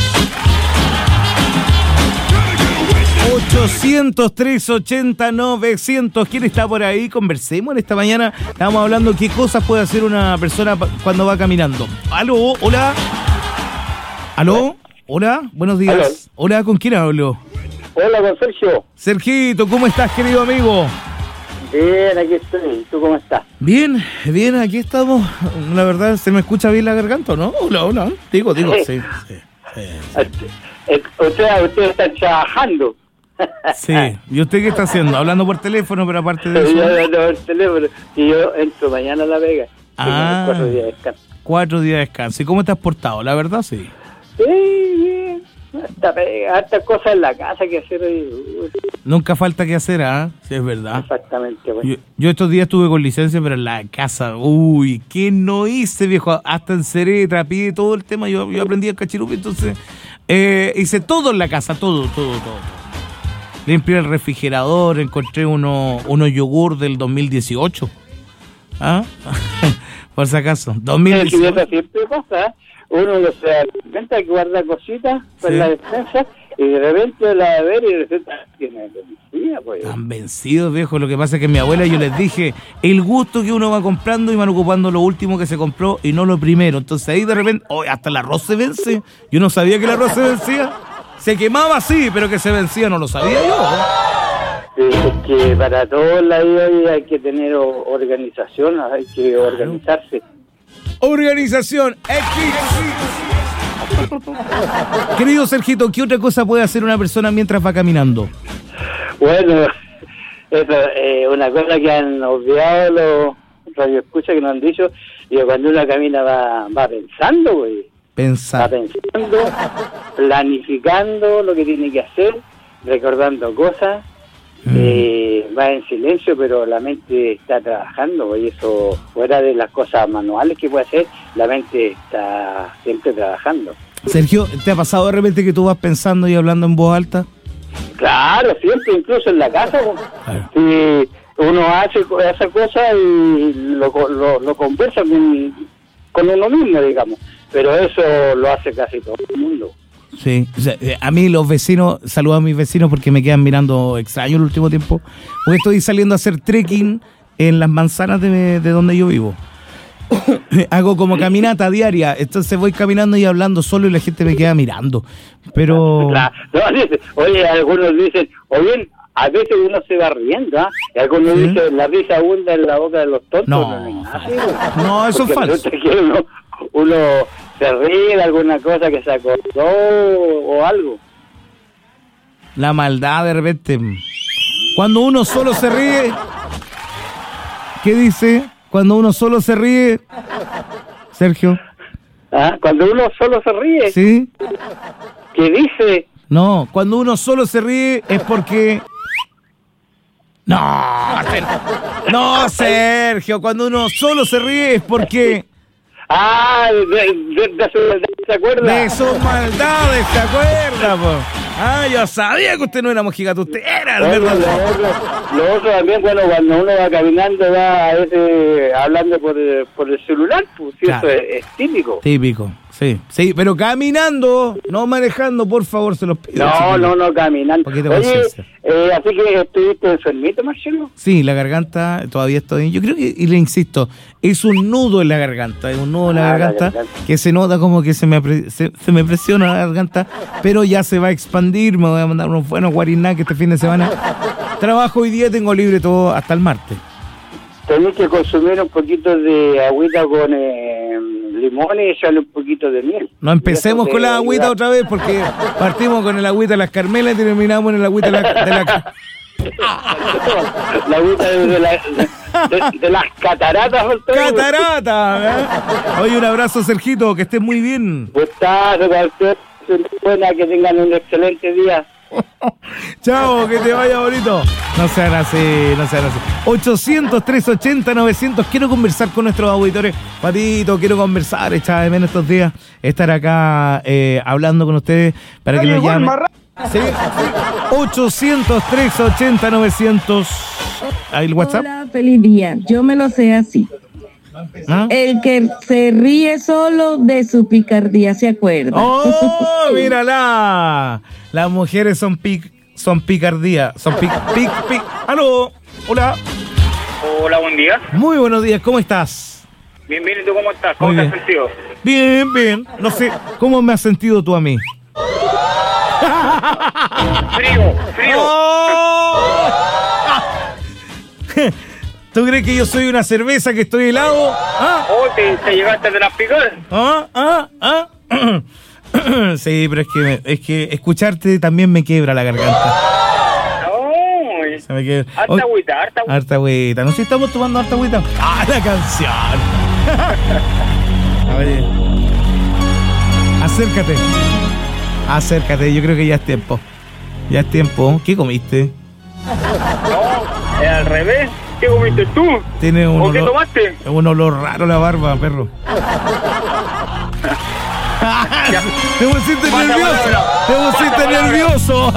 ochocientos, trescientos ochenta, novecientos. ¿Quién está por ahí? Conversemos en esta mañana. Estamos hablando qué cosas puede hacer una persona pa- cuando va caminando. Aló, hola. Aló, hola, buenos días. Aló. Hola, ¿con quién hablo? Hola, con Sergio. Sergito, ¿cómo estás, querido amigo? Bien, aquí estoy. ¿Tú cómo estás? Bien, bien, aquí estamos. La verdad, ¿se me escucha bien la garganta, no? Hola, hola. Digo, digo, sí. sí, sí. O sea, ustedes están trabajando. Sí. ¿Y usted qué está haciendo? Hablando por teléfono, pero aparte de eso. Yo hablando por teléfono. Y yo entro mañana a La Vega. Ah, cuatro días de descanso. Cuatro días de descanso. ¿Y cómo te has portado? La verdad, sí. Sí, bien. Hasta hartas cosas en la casa que hacer hoy. Nunca falta que hacer, ¿ah? ¿eh? Sí, es verdad. Exactamente, bueno. Yo, yo estos días estuve con licencia, pero en la casa, uy, ¿qué no hice, viejo? Hasta enceré, trapié, todo el tema. Yo, yo aprendí el cachirupi, entonces eh, hice todo en la casa, todo, todo, todo. Limpié el refrigerador, encontré unos uno yogur del dos mil dieciocho. ¿Ah? Por si acaso. dos mil dieciocho. Sí, siempre pasa, uno no se da cuenta que guarda cositas por sí. La despensa y de repente la va a ver y resulta que me vencía, pues. Están vencidos, viejo. Lo que pasa es que mi abuela, yo les dije, el gusto que uno va comprando y van ocupando lo último que se compró y no lo primero. Entonces ahí de repente, oh, hasta el arroz se vence. Yo no sabía que el arroz se vencía. Se quemaba, sí, pero que se vencía no lo sabía yo. Sí, es que para todo la vida hay que tener organización, hay que organizarse. Organización, Querido Sergito, ¿qué otra cosa puede hacer una persona mientras va caminando? Bueno, eso, eh, una cosa que han obviado los radioescuchas que nos han dicho, y cuando uno camina va, va pensando, güey. Pensar. Va pensando, planificando lo que tiene que hacer, recordando cosas, mm. eh, va en silencio, pero la mente está trabajando, y eso, fuera de las cosas manuales que puede hacer, la mente está siempre trabajando. Sergio, ¿te ha pasado de repente que tú vas pensando y hablando en voz alta? Claro, siempre, incluso en la casa, claro. Si uno hace esa cosa y lo, lo, lo conversa con, con uno mismo, digamos. Pero eso lo hace casi todo el mundo. Sí, o sea, a mí los vecinos, saludo a mis vecinos porque me quedan mirando extraño el último tiempo, porque estoy saliendo a hacer trekking en las manzanas de, de donde yo vivo. Hago como caminata diaria, entonces voy caminando y hablando solo y la gente me queda mirando. Pero... Claro. No, oye, algunos dicen, o bien, a veces uno se va riendo, ¿ah? Y algunos ¿sí? dicen, la risa abunda en la boca de los tontos. No, no, no, no eso es falso. Uno, uno se ríe de alguna cosa que se acordó o algo. La maldad de repente. Cuando uno solo se ríe, ¿qué dice? Cuando uno solo se ríe, Sergio. Ah, cuando uno solo se ríe. Sí. ¿Qué dice? No, cuando uno solo se ríe es porque... No, no, Sergio, cuando uno solo se ríe es porque... Ah, de, de, de su maldad, ¿se acuerda? De sus maldades, ¿se acuerda, po? Ah, yo sabía que usted no era mojigato, usted era el bueno, verdadero. Lo otro, lo otro también, bueno, cuando uno va caminando, va a veces hablando por el, por el celular, pues, sí, claro. Eso es, es típico. Típico, sí, sí, pero caminando, no manejando, por favor, se los pido. No, chiquillos. no, no, caminando. Oye, eh, así que estuviste enfermito, Marcelo. Sí, la garganta, todavía estoy, yo creo que, y le insisto, es un nudo en la garganta, es un nudo en la, ah, garganta, la garganta que se nota como que se me, se, se me presiona la garganta, pero ya se va a expandir. Me voy a mandar unos buenos guariná que este fin de semana trabajo hoy día, tengo libre todo hasta el martes. Tenés que consumir un poquito de agüita con eh, limón y echarle un poquito de miel. No empecemos con la agüita otra vez porque partimos con el agüita de las Carmelas y terminamos en el agüita de la... De la... la agüita de, de, la, de, de las cataratas. ¡Cataratas! ¿eh? Oye, un abrazo, Sergito, que estés muy bien. Gustazo, buena, que tengan un excelente día. Chao, que te vaya bonito. No sean así, no sean así. ochocientos, trescientos ochenta, novecientos. Quiero conversar con nuestros auditores. Patito, quiero conversar. Echaba de menos estos días estar acá eh, hablando con ustedes para que nos llamen. ¿Sí? ochocientos, trescientos ochenta, novecientos. Ahí el WhatsApp. Hola, feliz día. Yo me lo sé así. ¿Ah? El que se ríe solo de su picardía se acuerda. ¡Oh, mírala! Las mujeres son pic, son picardía, son pic, pic, pic. ¡Aló! Hola. Hola, buen día. Muy buenos días, ¿cómo estás? Bien, bien, ¿y tú cómo estás? ¿Cómo te has sentido? Bien, bien. No sé, ¿cómo me has sentido tú a mí? Frío, frío. ¡Oh! ¿Tú crees que yo soy una cerveza que estoy helado? ¿Ah? Oh, te, te llegaste de las picar. ¿Ah? ¿Ah? ¿Ah? Sí, pero es que, es que escucharte también me quiebra la garganta. No, Se me quiebra. harta agüita, harta agüita. Harta agüita. No sé si estamos tomando harta agüita. ¡Ah, la canción! A ver. Acércate. Acércate, yo creo que ya es tiempo. Ya es tiempo. ¿Qué comiste? No, es al revés. ¿Qué comiste tú? Tiene un ¿O qué olor, tomaste? un olor raro la barba, perro. Te pusiste nervioso. Te pusiste nervioso.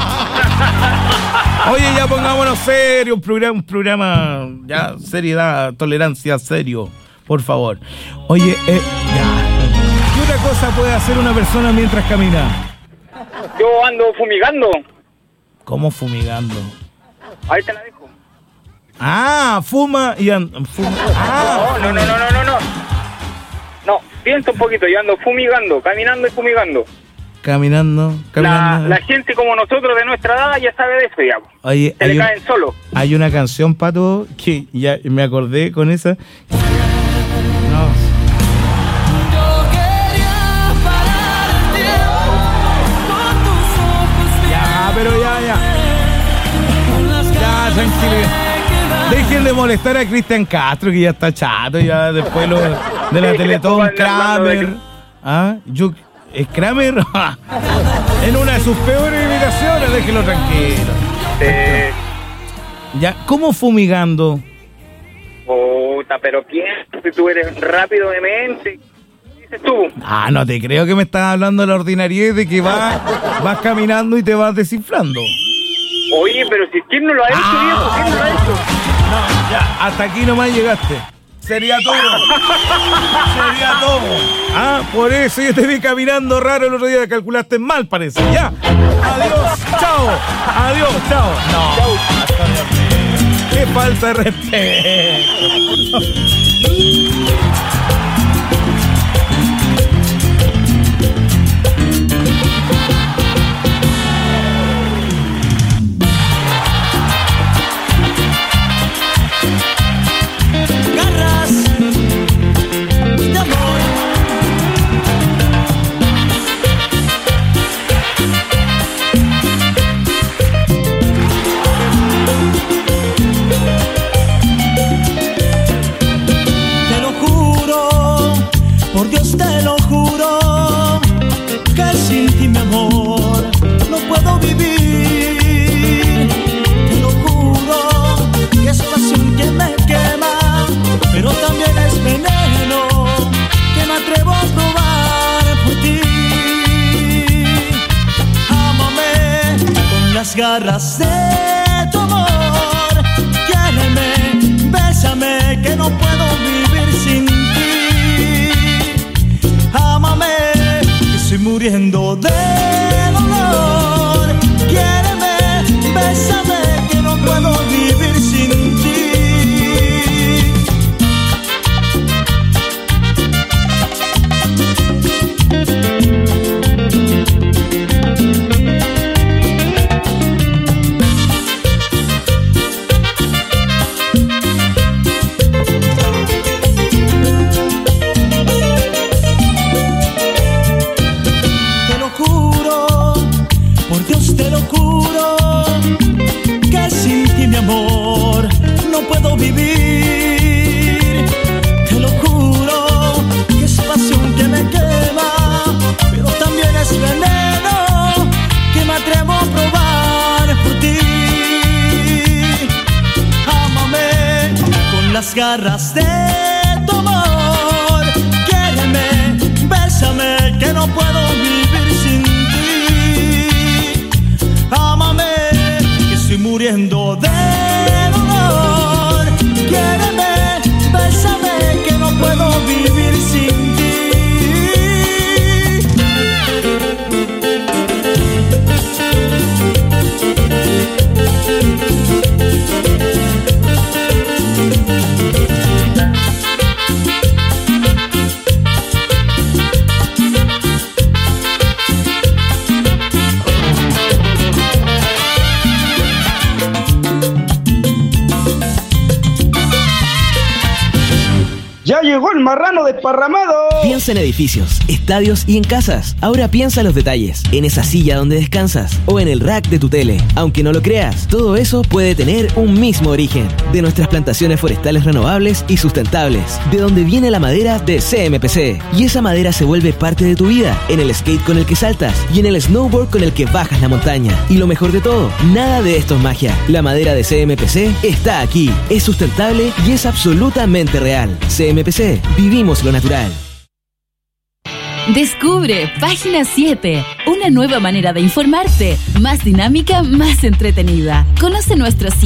Oye, ya pongámonos serio. Un programa, un programa, ya, seriedad, tolerancia, serio. Por favor. Oye, eh, ya. ¿Qué otra cosa puede hacer una persona mientras camina? Yo ando fumigando. ¿Cómo fumigando? Ahí te la dejo. Ah, fuma y anda. Ah, no, no, no, no, no, no. No, piensa un poquito, yo ando fumigando, caminando y fumigando. Caminando, caminando. La, la gente como nosotros de nuestra edad ya sabe de eso, ya. Oye, Se hay, le un, caen solo. hay una canción, Pato, que ya me acordé con esa. No. Ya, pero ya, ya. Ya, tranquilo. Dejen de molestar a Cristian Castro, que ya está chato, ya después lo, de la Teletón, Kramer. ¿Ah? Yo, ¿es Kramer? En una de sus peores imitaciones, déjenlo tranquilo. Eh, Ya, ¿cómo fumigando? puta, pero piensa si tú eres rápido de mente. ¿Qué dices tú? Ah, no te creo que me estás hablando de la ordinariedad de que vas, vas caminando y te vas desinflando. Oye, pero si quién no lo ha hecho, Ah. viejo, ¿quién no lo ha hecho? No, ya, hasta aquí nomás llegaste. Sería todo. Sería todo. Ah, por eso yo te vi caminando raro el otro día, calculaste mal, parece. Ya. Adiós, chao. Adiós, chao. No. Qué falta de respeto. Garras de amor. Te lo juro, por Dios te lo juro, que sin ti, mi amor, no puedo vivir. Te lo juro, que es pasión que me quema, pero también es veneno que me atrevo a probar por ti. Ámame con las garras de tu amor, quiéreme, bésame, que no puedo vivir sin ti. Ámame, que estoy muriendo de dolor, quiéreme, bésame, que no puedo vivir sin ti. Te lo juro, por Dios te lo juro, que sin ti, mi amor, no puedo vivir. Te lo juro, que es pasión que me quema, pero también es veneno que me atrevo a probar por ti. Ámame con las garras de tu amor, quiéreme, bésame, que no puedo vivir sin ti. Ámame, que estoy muriendo de dolor, quiéreme, bésame, que no puedo vivir sin ti. llegó el marrano desparramado. Piensa en edificios, estadios y en casas. Ahora piensa en los detalles, en esa silla donde descansas o en el rack de tu tele. Aunque no lo creas, todo eso puede tener un mismo origen, de nuestras plantaciones forestales renovables y sustentables, de donde viene la madera de C M P C. Y esa madera se vuelve parte de tu vida, en el skate con el que saltas y en el snowboard con el que bajas la montaña. Y lo mejor de todo, nada de esto es magia. La madera de C M P C está aquí, es sustentable y es absolutamente real. C M P C, vivimos lo natural. Descubre Página siete, una nueva manera de informarte, más dinámica, más entretenida. Conoce nuestros